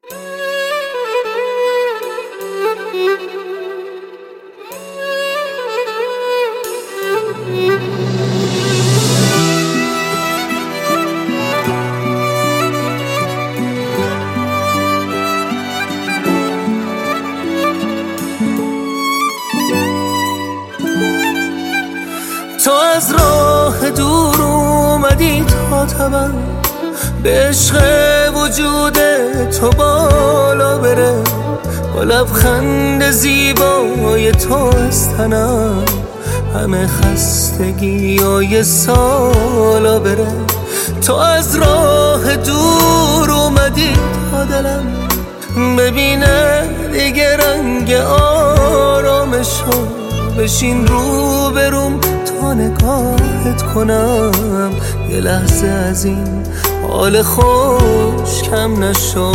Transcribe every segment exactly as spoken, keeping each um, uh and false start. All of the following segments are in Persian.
تو از راه دور اومدی تا تبم به عشق وجود تو بالا بره، با لبخند زیبای تو از تنم همه خستگی های سالا بره. تو از راه دور اومدی تا دلم ببینه دیگه رنگ آرامشو، بشین رو بروم تا نگاهت کنم، یه لحظه از این حال خوش کم نشو.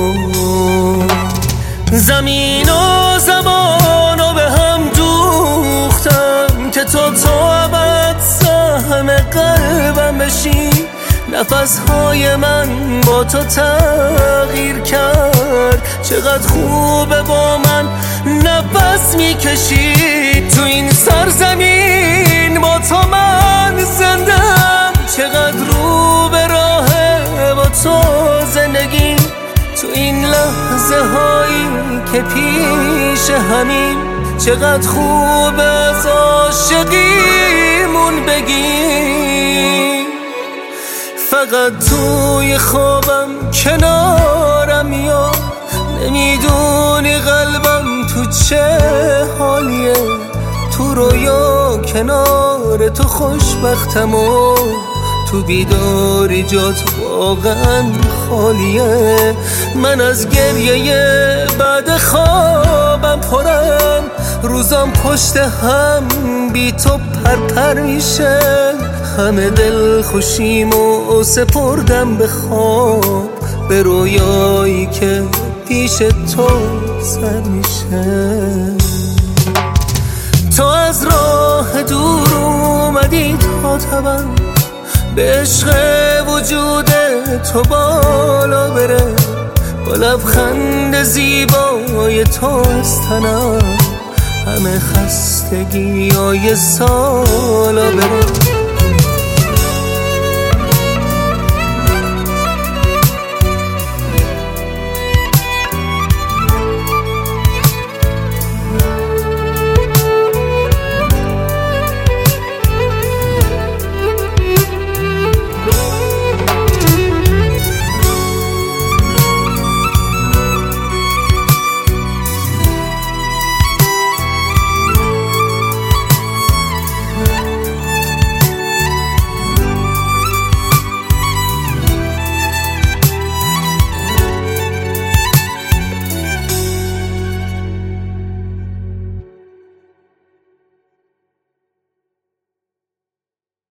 زمین و زمانو به هم دوختم که تو تو ابد سهم قلبم بشی، نفسهای من با تو تغییر کرد، چقدر خوبه با من نفس میکشی. تو این سرزمین با تو من زندم، چقدر رو به راهه با تو زندگی. تو این لحظه هایی که پیش همین، چقدر خوب از عاشقیمون بگی. فقط توی خوابم کنارم میاد، نمیدونی قلبم تو چه حالیه، تو رویا کنار تو خوشبختم و تو بیداری جات واقعا خالیه. من از گریه بعد خوابم پرم، روزام پشت هم بی تو پرپر میشه، همه دل خوشیمو سپردم به خواب، به رویایی که پیش تو سر میشه. تو از راه دور اومدی تا تبم به عشق وجود تو بالا بره، با لبخند زیبای تو از تنم همه خستگی های سالا بره.